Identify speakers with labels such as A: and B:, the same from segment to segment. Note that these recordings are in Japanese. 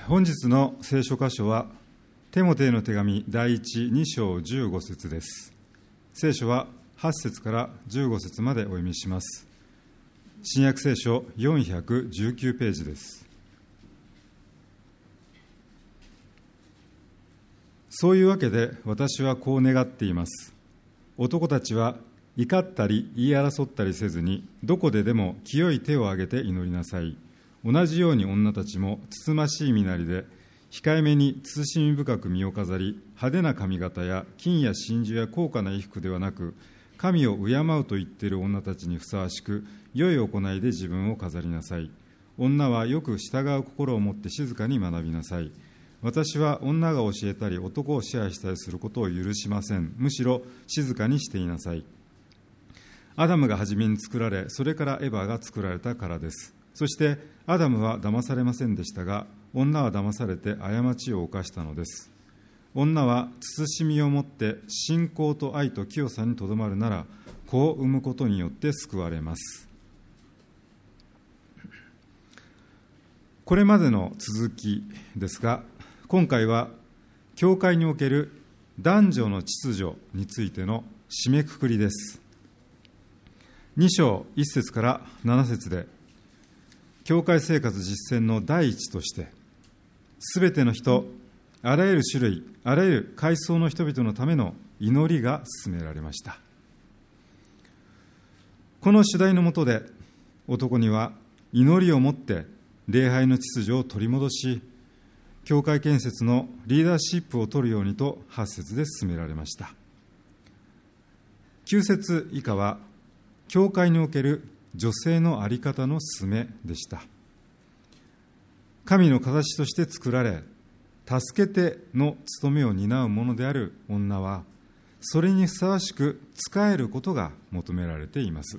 A: 本日の聖書箇所はテモテへの手紙第2章15節です。聖書は8節から15節までお読みします。新約聖書419ページです。そういうわけで私はこう願っています。男たちは怒ったり言い争ったりせずに、どこででも清い手を挙げて祈りなさい。同じように女たちもつつましい身なりで、控えめに慎み深く身を飾り、派手な髪型や金や真珠や高価な衣服ではなく、神を敬うと言っている女たちにふさわしく、良い行いで自分を飾りなさい。女はよく従う心を持って静かに学びなさい。私は女が教えたり男を支配したりすることを許しません。むしろ静かにしていなさい。アダムが初めに作られ、それからエバが作られたからです。そしてアダムは騙されませんでしたが、女は騙されて過ちを犯したのです。女は慎みをもって信仰と愛と清さにとどまるなら、子を産むことによって救われます。これまでの続きですが、今回は教会における男女の秩序についての締めくくりです。2章1節から7節で、教会生活実践の第一として、すべての人、あらゆる種類、あらゆる階層の人々のための祈りが進められました。この主題の下で、男には祈りをもって礼拝の秩序を取り戻し、教会建設のリーダーシップを取るようにと8節で進められました。9節以下は、教会における女性の在り方の進めでした。神の形として作られ、助けての務めを担うものである女は、それにふさわしく仕えることが求められています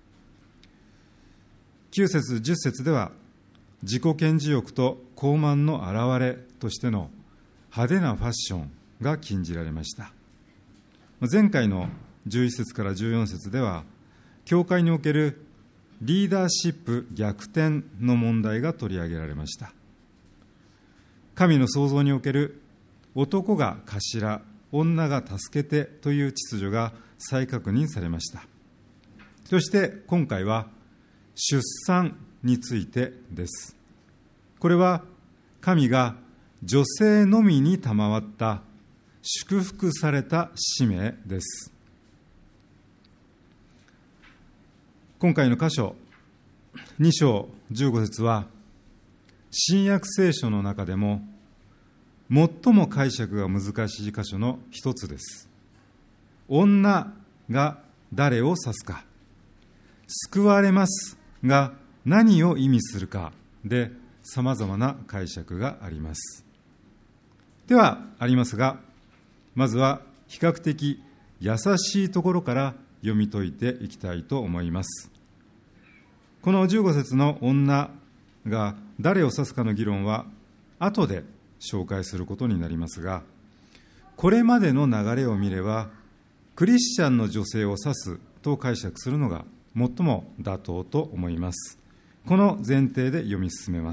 A: 。9節10節では、自己顕示欲と高慢の表れとしての派手なファッションが禁じられました。前回の11節から14節では、教会におけるリーダーシップ逆転の問題が取り上げられました。神の創造における男が頭、女が助けてという秩序が再確認されました。そして今回は出産についてです。これは神が女性のみに賜った祝福された使命です。今回の箇所2章15節は、新約聖書の中でも最も解釈が難しい箇所の一つです。女が誰を指すか、救われますが何を意味するかで様々な解釈があります。ではありますが、まずは比較的優しいところから読み解いていきたいと思います。この15節の女が誰を指すかの議論は後で紹介することになりますが、これまでの流れを見れば、クリスチャンの女性を指すと解釈するのが最も妥当と思います。この前提で読み進めます。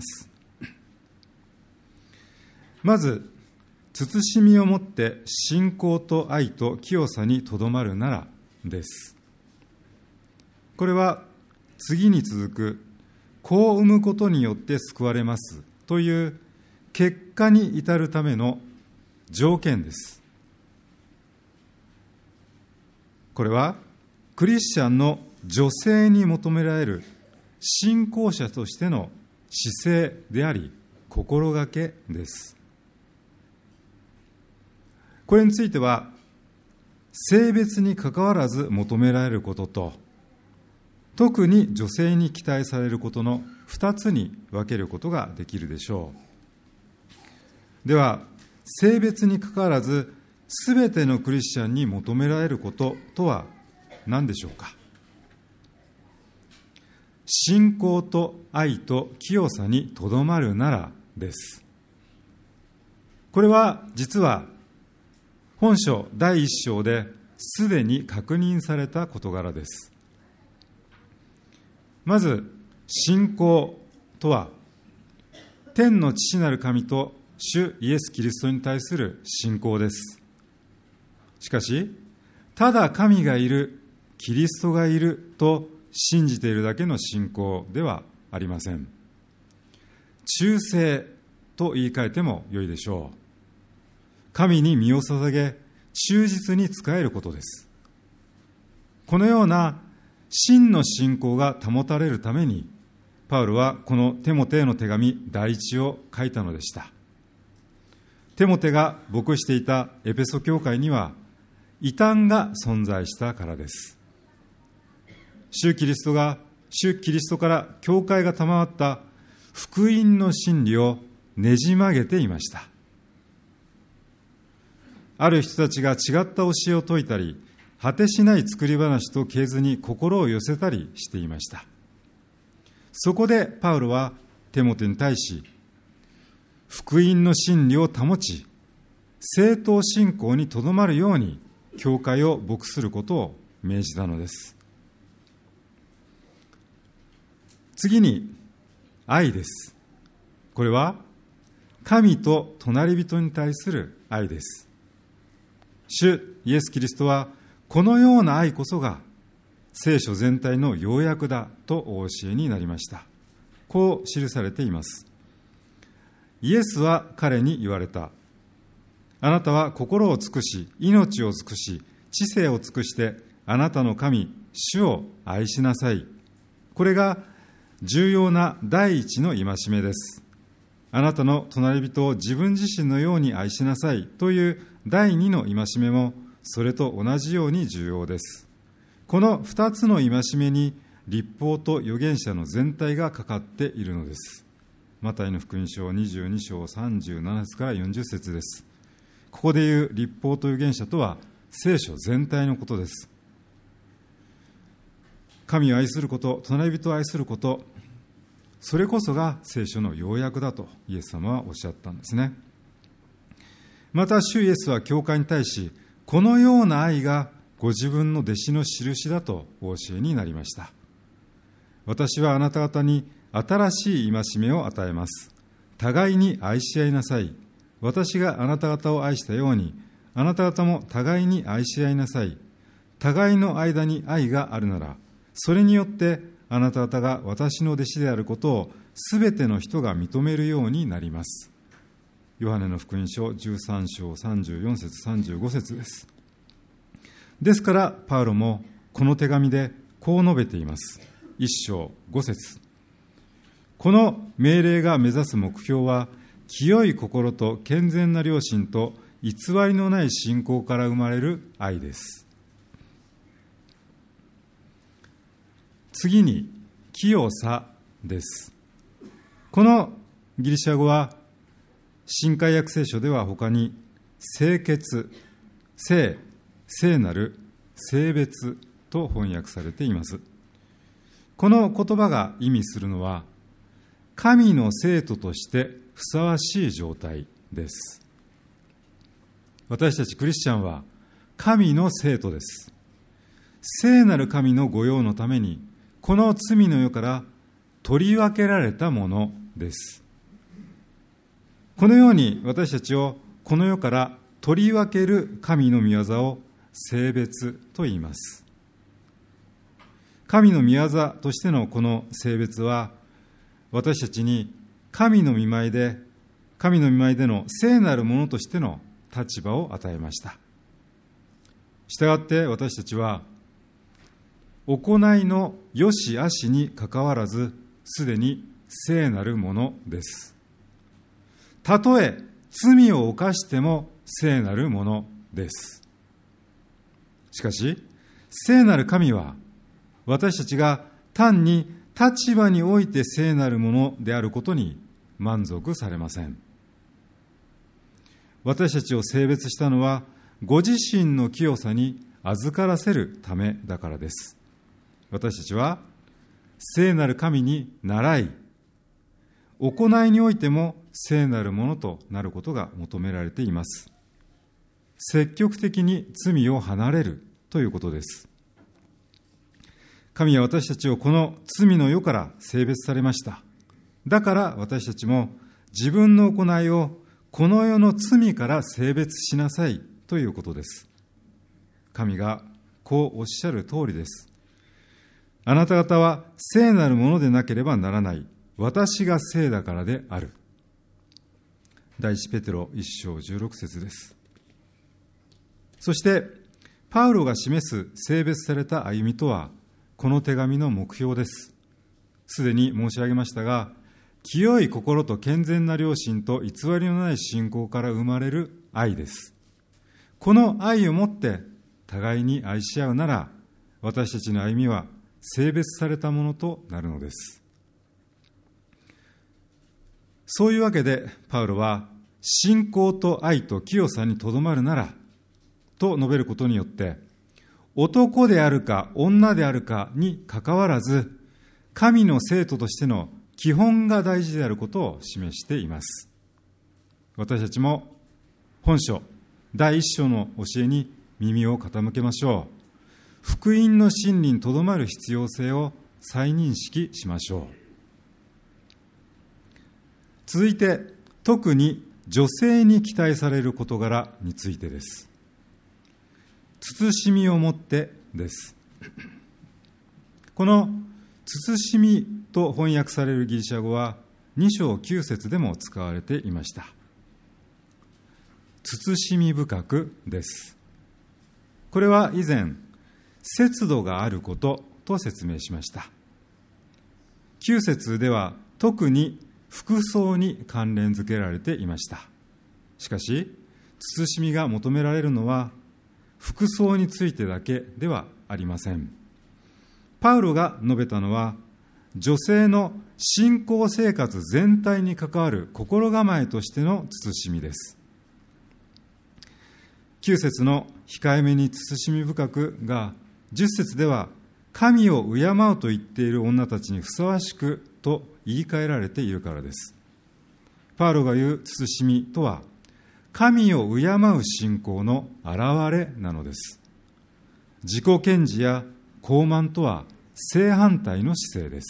A: まず、慎みをもって信仰と愛と清さにとどまるならです。これは次に続く、子を産むことによって救われますという結果に至るための条件です。これはクリスチャンの女性に求められる信仰者としての姿勢であり、心がけです。これについては、性別にかかわらず求められることと、特に女性に期待されることの2つに分けることができるでしょう。では、性別にかかわらず、すべてのクリスチャンに求められることとは何でしょうか。信仰と愛と清さにとどまるならです。これは実は本書第1章ですでに確認された事柄です。まず信仰とは天の父なる神と主イエス・キリストに対する信仰です。しかし、ただ神がいる、キリストがいると信じているだけの信仰ではありません。忠誠と言い換えてもよいでしょう。神に身を捧げ、忠実に仕えることです。このような真の信仰が保たれるために、パウロはこのテモテへの手紙第一を書いたのでした。テモテが牧していたエペソ教会には異端が存在したからです。主キリストから教会が賜った福音の真理をねじ曲げていました。ある人たちが違った教えを説いたり、果てしない作り話と系図に心を寄せたりしていました。そこでパウロはテモテに対し、福音の真理を保ち、正当信仰にとどまるように教会を牧することを命じたのです。次に、愛です。これは神と隣人に対する愛です。主イエス・キリストはこのような愛こそが聖書全体の要約だとお教えになりました。こう記されています。イエスは彼に言われた。あなたは心を尽くし、命を尽くし、知性を尽くしてあなたの神、主を愛しなさい。これが重要な第一の戒めです。あなたの隣人を自分自身のように愛しなさいという第二の戒めもそれと同じように重要です。この二つの戒めに律法と預言者の全体がかかっているのです。マタイの福音書22章37節から40節です。ここでいう律法と預言者とは聖書全体のことです。神を愛すること、隣人を愛すること、それこそが聖書の要約だとイエス様はおっしゃったんですね。また主イエスは教会に対し、このような愛がご自分の弟子の印だとお教えになりました。私はあなた方に新しい戒めを与えます。互いに愛し合いなさい。私があなた方を愛したように、あなた方も互いに愛し合いなさい。互いの間に愛があるなら、それによってあなた方が私の弟子であることをすべての人が認めるようになります。ヨハネの福音書13章34節35節です。ですからパウロもこの手紙でこう述べています。1章5節。この命令が目指す目標は、清い心と健全な良心と偽りのない信仰から生まれる愛です。次に、清さです。このギリシャ語は、新海訳聖書では他に、聖潔、聖なる、聖別と翻訳されています。この言葉が意味するのは、神の生徒としてふさわしい状態です。私たちクリスチャンは神の生徒です。聖なる神の御用のために、この罪の世から取り分けられたものです。このように私たちをこの世から取り分ける神の御業を聖別と言います。神の御業としてのこの聖別は、私たちに神の御前での聖なるものとしての立場を与えました。したがって私たちは、行いの良し悪しにかかわらず、すでに聖なるものです。たとえ罪を犯しても聖なるものです。しかし、聖なる神は、私たちが単に立場において聖なるものであることに満足されません。私たちを聖別したのは、ご自身の清さに預からせるためだからです。私たちは聖なる神に倣い、行いにおいても聖なるものとなることが求められています。積極的に罪を離れるということです。神は私たちをこの罪の世から聖別されました。だから私たちも自分の行いをこの世の罪から性別しなさいということです。神がこうおっしゃる通りです。あなた方は聖なるものでなければならない。私が聖だからである。第一ペテロ1章16節です。そして、パウロが示す性別された歩みとは、この手紙の目標です。すでに申し上げましたが、清い心と健全な良心と偽りのない信仰から生まれる愛です。この愛をもって互いに愛し合うなら、私たちの歩みは性別されたものとなるのです。そういうわけで、パウロは、信仰と愛と清さにとどまるなら、と述べることによって、男であるか女であるかにかかわらず、神の生徒としての基本が大事であることを示しています。私たちも本書第一章の教えに耳を傾けましょう。福音の真理にとどまる必要性を再認識しましょう。続いて、特に女性に期待される事柄についてです。慎みをもってです。この慎みと翻訳されるギリシャ語は2章9節でも使われていました。慎み深くです。これは以前、節度があることと説明しました。9節では特に服装に関連づけられていました。しかし、慎みが求められるのは服装についてだけではありません。パウロが述べたのは、女性の信仰生活全体に関わる心構えとしての慎みです。9節の控えめに慎み深くが、10節では神を敬うと言っている女たちにふさわしくと言い換えられているからです。パウロが言う慎みとは、神を敬う信仰の表れなのです。自己顕示や傲慢とは正反対の姿勢です。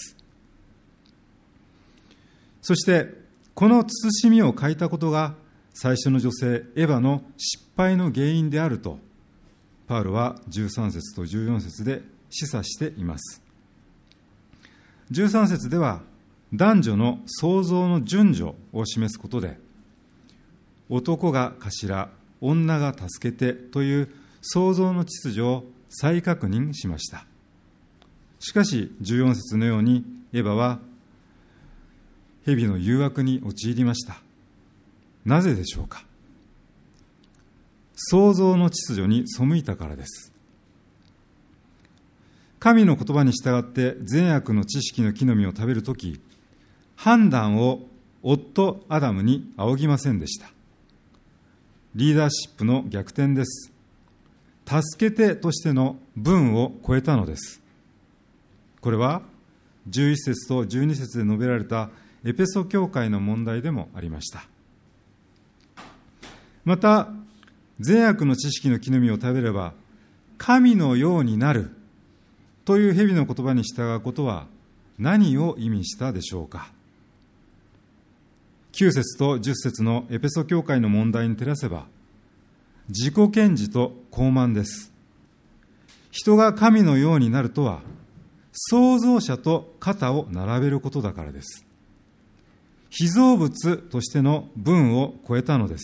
A: そして、この慎みを欠いたことが最初の女性エヴァの失敗の原因であると、パウロは13節と14節で示唆しています。13節では、男女の創造の順序を示すことで、男が頭、女が助けてという創造の秩序を再確認しました。しかし14節のようにエヴァは蛇の誘惑に陥りました。なぜでしょうか。創造の秩序に背いたからです。神の言葉に従って善悪の知識の木の実を食べるとき、判断を夫アダムに仰ぎませんでした。リーダーシップの逆転です。助けてとしての分を超えたのです。これは11節と12節で述べられたエペソ教会の問題でもありました。また、善悪の知識の木の実を食べれば神のようになるという蛇の言葉に従うことは何を意味したでしょうか。9節と10節のエペソ教会の問題に照らせば、自己顕示と傲慢です。人が神のようになるとは、創造者と肩を並べることだからです。被造物としての分を超えたのです。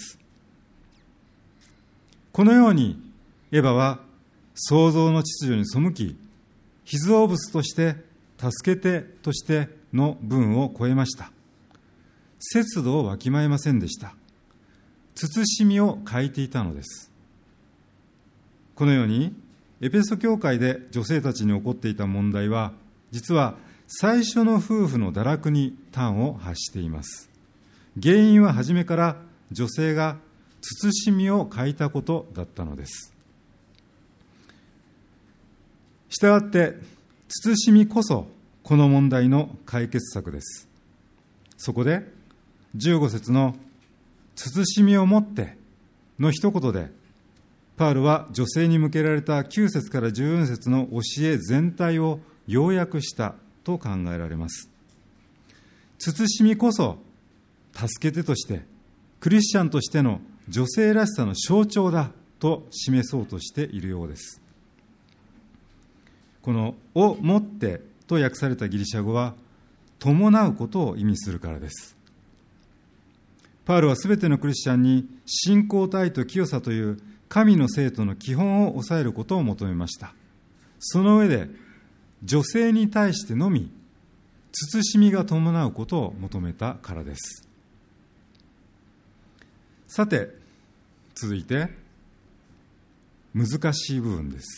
A: このように、エヴァは創造の秩序に背き、被造物として助けてとしての分を超えました。節度をわきまえませんでした。慎みを欠いていたのです。このように、エペソ教会で女性たちに起こっていた問題は、実は最初の夫婦の堕落に端を発しています。原因は初めから女性が慎みを欠いたことだったのです。したがって、慎みこそこの問題の解決策です。そこで、15節の慎みをもっての一言で、パウロは女性に向けられた9節から14節の教え全体を要約したと考えられます。慎みこそ助け手として、クリスチャンとしての女性らしさの象徴だと示そうとしているようです。このをもってと訳されたギリシャ語は、伴うことを意味するからです。パウロはすべてのクリスチャンに信仰と愛と清さという神の生徒の基本を抑えることを求めました。その上で、女性に対してのみ慎みが伴うことを求めたからです。さて、続いて難しい部分です。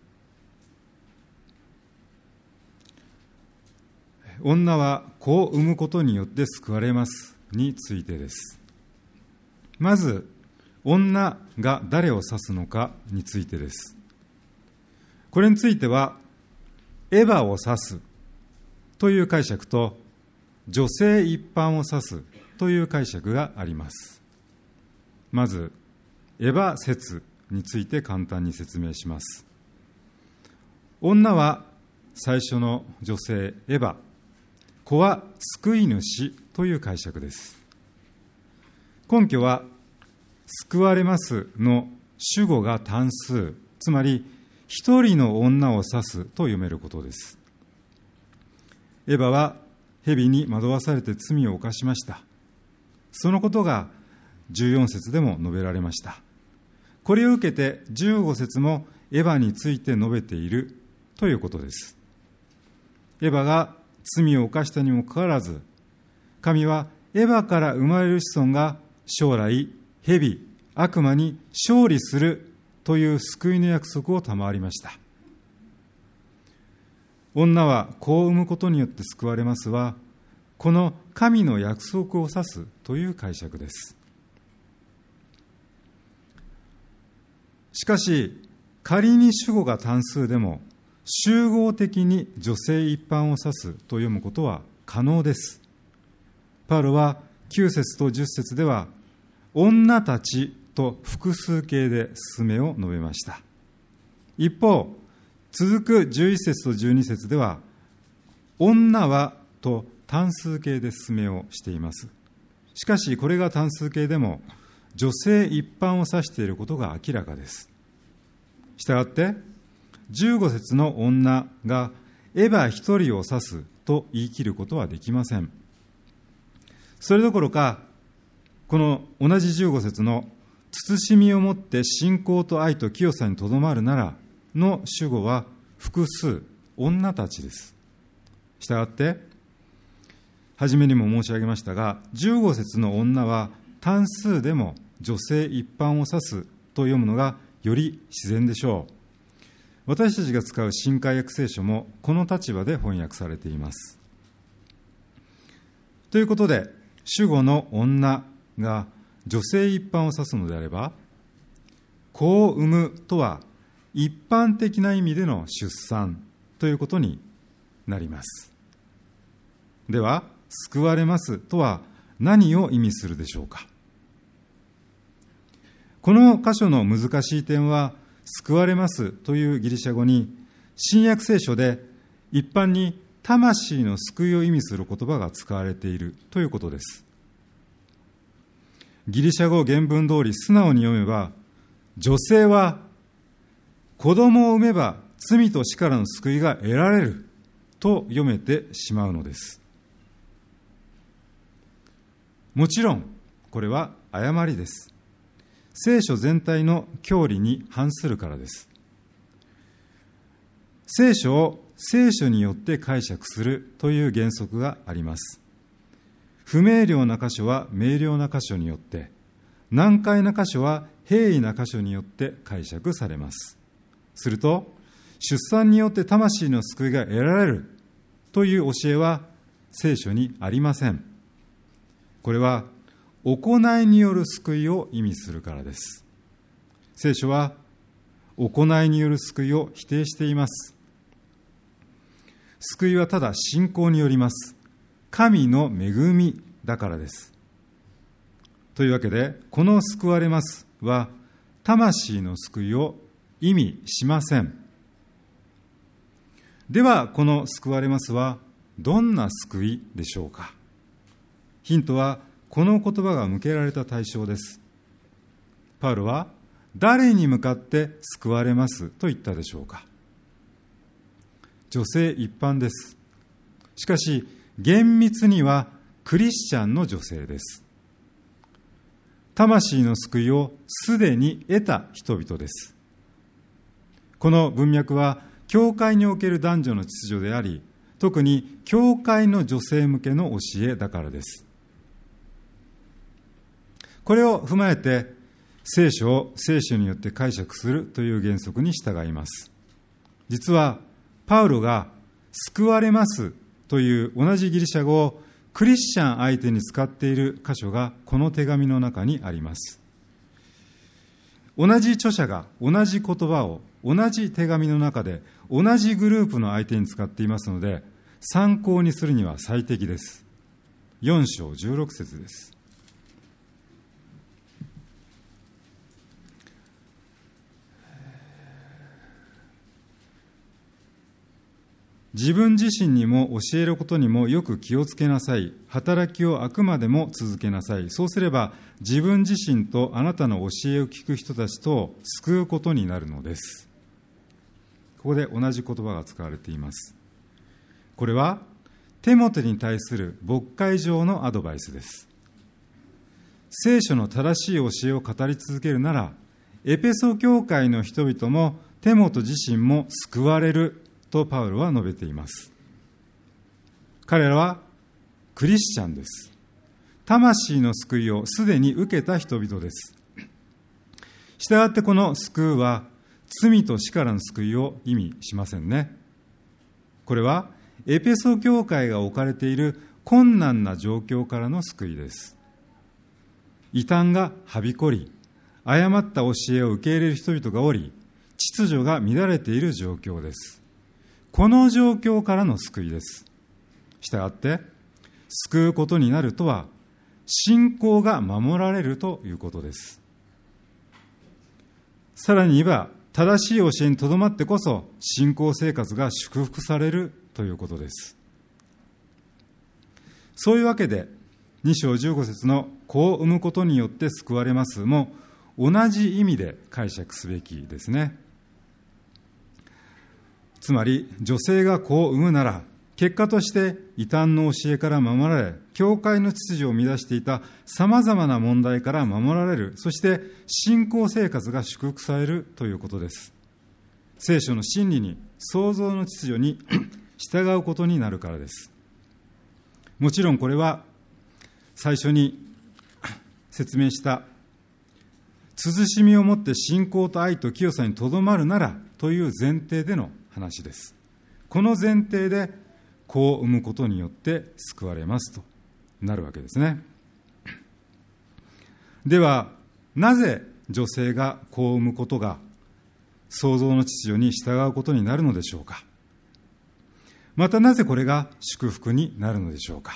A: 女は子を産むことによって救われますについてです。まず、女が誰を指すのかについてです。これについては、エヴァを指すという解釈と、女性一般を指すという解釈があります。まず、エヴァ説について簡単に説明します。女は最初の女性エヴァ、子は救い主という解釈です。根拠は、救われますの主語が単数、つまり一人の女を指すと読めることです。エヴァは蛇に惑わされて罪を犯しました。そのことが14節でも述べられました。これを受けて15節もエヴァについて述べているということです。エヴァが罪を犯したにもかかわらず、神はエヴァから生まれる子孫が将来蛇、悪魔に勝利するという救いの約束を賜りました。女は子を産むことによって救われますは、この神の約束を指すという解釈です。しかし、仮に主語が単数でも、集合的に女性一般を指すと読むことは可能です。パウロは9節と10節では、女たちと複数形で勧めを述べました。一方、続く11節と12節では、女はと単数形で勧めをしています。しかし、これが単数形でも、女性一般を指していることが明らかです。したがって、15節の女がエヴァ一人を指すと言い切ることはできません。それどころか、この同じ15節の慎みをもって信仰と愛と清さにとどまるならの主語は複数、女たちです。したがって、初めにも申し上げましたが、15節の女は単数でも女性一般を指すと読むのがより自然でしょう。私たちが使う新海訳聖書もこの立場で翻訳されています。ということで、主語の女が女性一般を指すのであれば、子を産むとは一般的な意味での出産ということになります。では、救われますとは何を意味するでしょうか。この箇所の難しい点は、救われますというギリシャ語に、新約聖書で一般に魂の救いを意味する言葉が使われているということです。ギリシャ語原文通り素直に読めば、女性は子供を産めば罪と死からの救いが得られると読めてしまうのです。もちろん、これは誤りです。聖書全体の教理に反するからです。聖書を聖書によって解釈するという原則があります。不明瞭な箇所は明瞭な箇所によって、難解な箇所は平易な箇所によって解釈されます。すると、出産によって魂の救いが得られるという教えは聖書にありません。これは行いによる救いを意味するからです。聖書は行いによる救いを否定しています。救いはただ信仰によります。神の恵みだからです。というわけで、この救われますは魂の救いを意味しません。では、この救われますはどんな救いでしょうか。ヒントはこの言葉が向けられた対象です。パウロは誰に向かって救われますと言ったでしょうか。女性一般です。しかし厳密にはクリスチャンの女性です。魂の救いをすでに得た人々です。この文脈は教会における男女の秩序であり、特に教会の女性向けの教えだからです。これを踏まえて聖書を聖書によって解釈するという原則に従います。実はパウロが救われますという同じギリシャ語をクリスチャン相手に使っている箇所がこの手紙の中にあります。同じ著者が同じ言葉を同じ手紙の中で同じグループの相手に使っていますので、参考にするには最適です。4章16節です。自分自身にも教えることにもよく気をつけなさい。働きをあくまでも続けなさい。そうすれば自分自身とあなたの教えを聞く人たちと救うことになるのです。ここで同じ言葉が使われています。これはテモテに対する牧会上のアドバイスです。聖書の正しい教えを語り続けるなら、エペソ教会の人々もテモテ自身も救われるとパウロは述べています。彼らはクリスチャンです。魂の救いをすでに受けた人々です。したがってこの救うは罪と死からの救いを意味しませんね。これはエペソ教会が置かれている困難な状況からの救いです。異端がはびこり、誤った教えを受け入れる人々がおり、秩序が乱れている状況です。この状況からの救いです。したがって、救うことになるとは、信仰が守られるということです。さらに言えば、正しい教えにとどまってこそ、信仰生活が祝福されるということです。そういうわけで、2章15節の子を産むことによって救われますも、同じ意味で解釈すべきですね。つまり女性が子を産むなら、結果として異端の教えから守られ、教会の秩序を乱していたさまざまな問題から守られる、そして信仰生活が祝福されるということです。聖書の真理に、創造の秩序に従うことになるからです。もちろんこれは最初に説明した慎みをもって信仰と愛と清さにとどまるならという前提での話です。この前提で子を産むことによって救われますとなるわけですね。ではなぜ女性が子を産むことが創造の秩序に従うことになるのでしょうか。またなぜこれが祝福になるのでしょうか。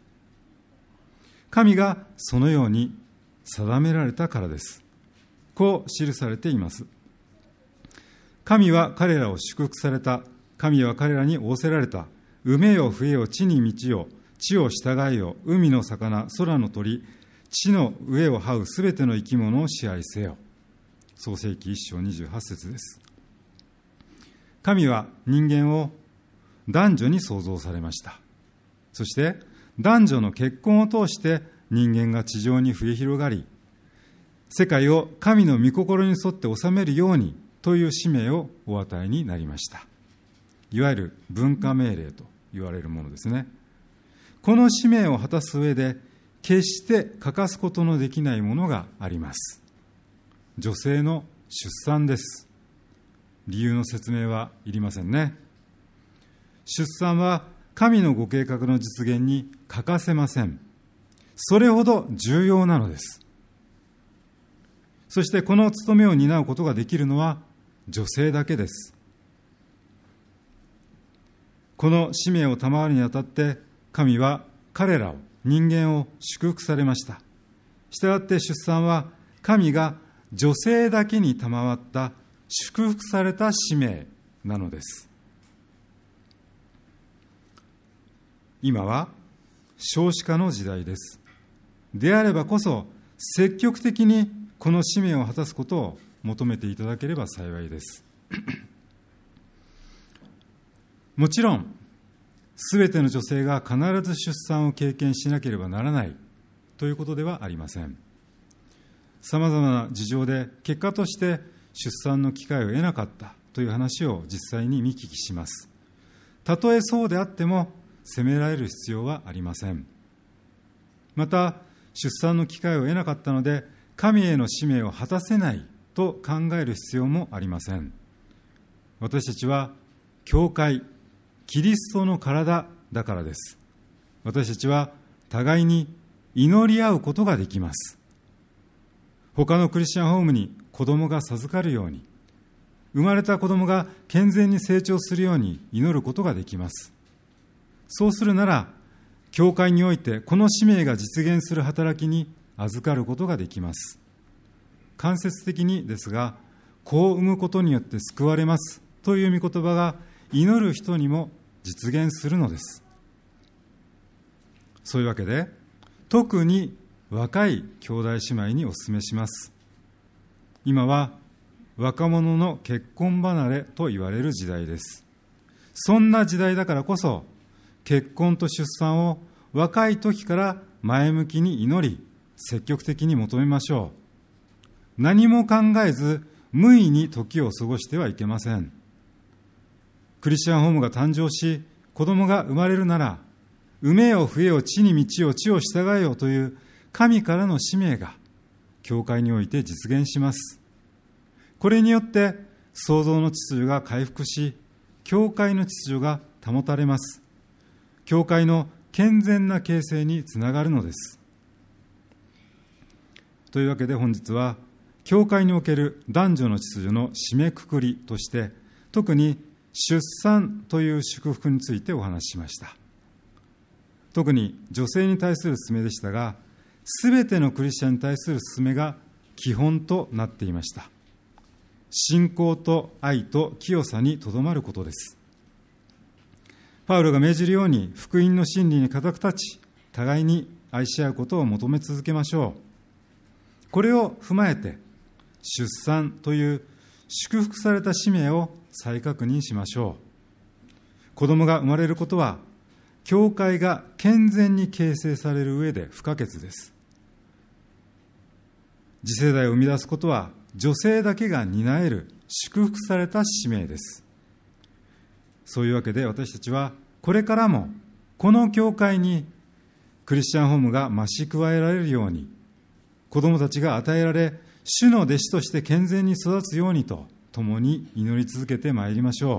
A: 神がそのように定められたからです。こう記されています。神は彼らを祝福された。神は彼らに仰せられた。産めよ増えよ地に満ちよ。地を従えよ。海の魚、空の鳥、地の上を這うすべての生き物を支配せよ。創世記1章28節です。神は人間を男女に創造されました。そして男女の結婚を通して人間が地上に増え広がり、世界を神の御心に沿って治めるようにという使命をお与えになりました。いわゆる分科命令と言われるものですね。この使命を果たす上で決して欠かすことのできないものがあります。女性の出産です。理由の説明はいりませんね。出産は神のご計画の実現に欠かせません。それほど重要なのです。そしてこの務めを担うことができるのは女性だけです。この使命を賜るにあたって神は彼らを、人間を祝福されました。したがって出産は神が女性だけに賜った祝福された使命なのです。今は少子化の時代です。 であればこそ、積極的にこの使命を果たすことを求めていただければ幸いです。もちろん、すべての女性が必ず出産を経験しなければならないということではありません。さまざまな事情で結果として出産の機会を得なかったという話を実際に見聞きします。たとえそうであっても責められる必要はありません。また、出産の機会を得なかったので神への使命を果たせないと考える必要もありません。私たちは教会、キリストの体だからです。私たちは互いに祈り合うことができます。他のクリスチャンホームに子供が授かるように、生まれた子供が健全に成長するように祈ることができます。そうするなら、教会においてこの使命が実現する働きに預かることができます。間接的にですが、子を産むことによって救われますという御言葉が祈る人にも実現するのです。そういうわけで、特に若い兄弟姉妹にお勧めします。今は若者の結婚離れと言われる時代です。そんな時代だからこそ、結婚と出産を若い時から前向きに祈り、積極的に求めましょう。何も考えず無意に時を過ごしてはいけません。クリスチャンホームが誕生し、子供が生まれるなら、産めよ増えよ地に満ちよ地を従えよという神からの使命が教会において実現します。これによって創造の秩序が回復し、教会の秩序が保たれます。教会の健全な形成につながるのです。というわけで本日は、教会における男女の秩序の締めくくりとして、特に出産という祝福についてお話ししました。特に女性に対する勧めでしたが、すべてのクリスチャンに対する勧めが基本となっていました。信仰と愛と清さにとどまることです。パウロが命じるように福音の真理に固く立ち、互いに愛し合うことを求め続けましょう。これを踏まえて、出産という祝福された使命を再確認しましょう。子供が生まれることは、教会が健全に形成される上で不可欠です。次世代を生み出すことは、女性だけが担える祝福された使命です。そういうわけで私たちはこれからもこの教会にクリスチャンホームが増し加えられるように、子供たちが与えられ主の弟子として健全に育つようにと共に祈り続けてまいりましょ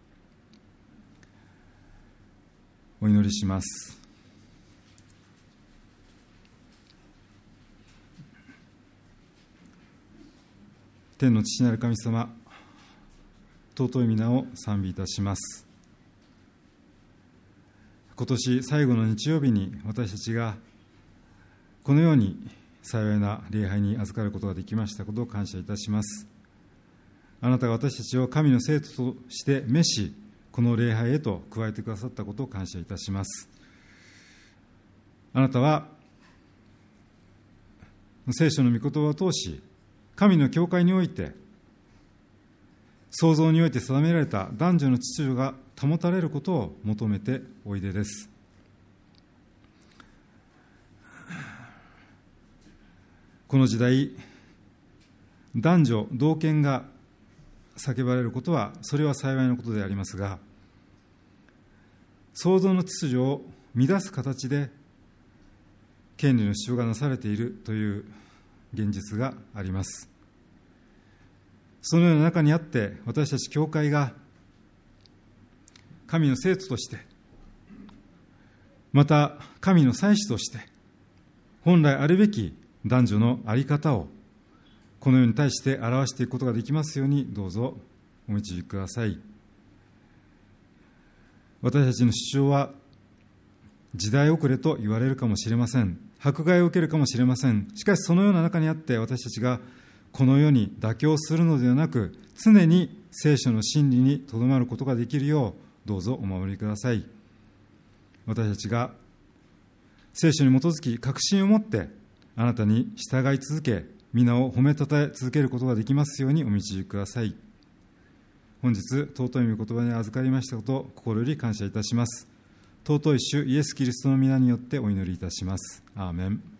A: う。お祈りします。天の父なる神様、尊い皆を賛美いたします。今年最後の日曜日に私たちがこのように幸いな礼拝に預かることができましたことを感謝いたします。あなたが私たちを神の生徒として召し、この礼拝へと加えてくださったことを感謝いたします。あなたは聖書の御言葉を通し、神の教会において創造において定められた男女の秩序が保たれることを求めておいでです。この時代、男女同権が叫ばれることは、それは幸いなことでありますが、創造の秩序を乱す形で権利の主張がなされているという現実があります。そのような中にあって、私たち教会が神の生徒として、また神の祭司として、本来あるべき男女の在り方をこのように対して表していくことができますように、どうぞお導きください。私たちの主張は時代遅れと言われるかもしれません。迫害を受けるかもしれません。しかしそのような中にあって、私たちがこの世に妥協するのではなく、常に聖書の真理にとどまることができるよう、どうぞお守りください。私たちが聖書に基づき確信を持ってあなたに従い続け、皆を褒めたたえ続けることができますようにお導きください。本日尊い御言葉に預かりましたことを心より感謝いたします。尊い主イエス・キリストの皆によってお祈りいたします。アーメン。